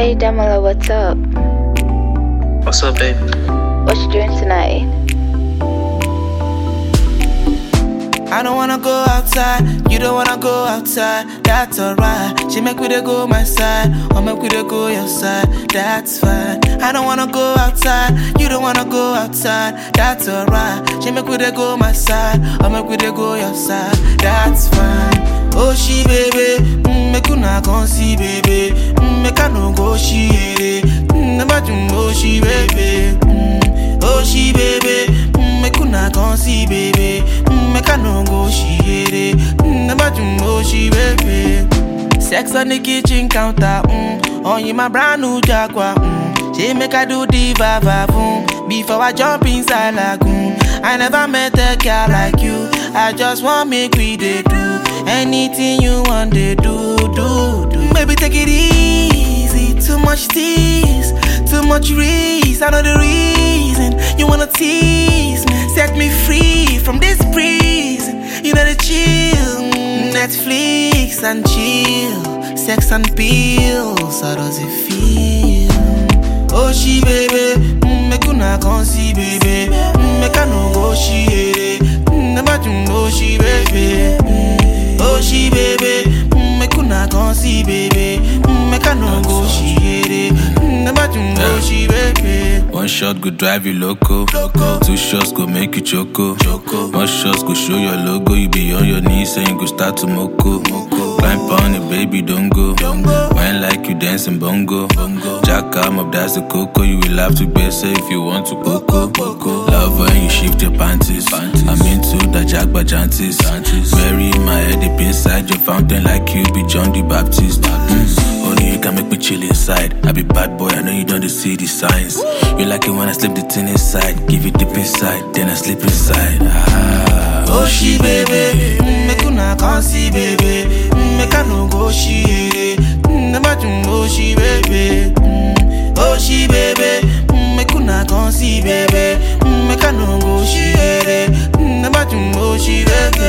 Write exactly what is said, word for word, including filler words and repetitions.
Hey Damola, what's up? What's up, babe? What you doing tonight? I don't wanna go outside, you don't wanna go outside, that's alright. She make we dey go my side, or make we dey go your side, that's fine. I don't wanna go outside, you don't wanna go outside, that's alright. She make we dey go my side, or make we dey go your side, that's fine. Oh she baby, mm, make una come see baby, mm, make I no go she ere, mm, never do oh she baby, mm, oh she baby, mm, make una come see baby, mm, make I no go she ere, mm, never do oh she baby. Sex on the kitchen counter, mm, on you my brand new Jaguar, mm, she make I do the va-va boom, before I jump inside lagoon. I never met a girl like you, I just want make we dey do anything you want, they do, do, do. Maybe take it easy, too much tease, too much risk. I know the reason you wanna tease me. Set me free from this prison. You know the chill, mm, Netflix and chill, sex and pills. How does it feel? Oh she baby, mm, make una come see baby, mm, make I no go she ere, mm, never do no she baby. Mm, oh she baby, mm, make una come see baby, mm, make I no go she ere, mm, never do no she baby. One shot go drive you loco, loco. Two shots go make you choco, choco. One shot go show your logo, you be on your knees and you go start to moko, moko. Climb on it, baby, don't go, don't go. Wine like you dancing bongo, bongo. Jack arm up, that's the coco. You will have to be safe if you want to coco, coco. Love when you shift your panties, panties. I'm into the jack bajantis, bury my head deep inside your fountain like you be John the Baptist. Mm. Only you can make me chill inside. I be bad boy, I know you don't see the signs. You like it when I slip the thing inside, give it deep inside, then I slip inside. Ah, oh she baby, mm, make una come see baby, mm, make I no go she ere, mm, never do no she baby. Mm, oh she baby, mm, make una come see baby, mm, make I no go she ere, mm, never do no she baby.